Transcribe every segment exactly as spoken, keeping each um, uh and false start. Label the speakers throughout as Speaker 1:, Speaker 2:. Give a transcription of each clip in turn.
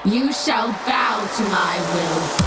Speaker 1: You shall bow to my will.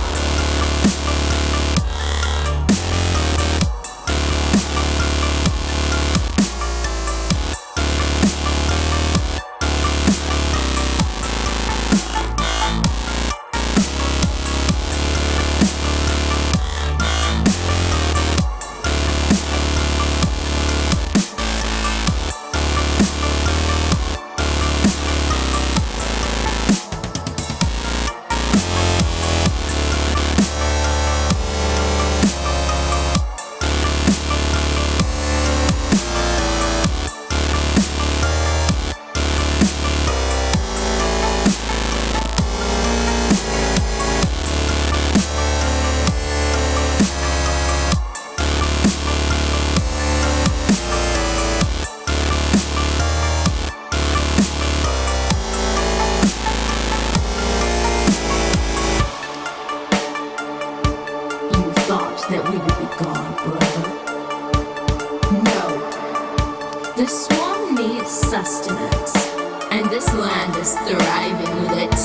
Speaker 1: That we would be gone forever. No. The swarm needs sustenance, and this land is thriving with it.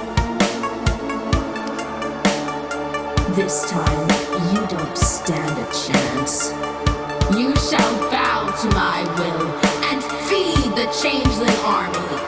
Speaker 1: This time, you don't stand a chance. You shall bow to my will and feed the changeling army.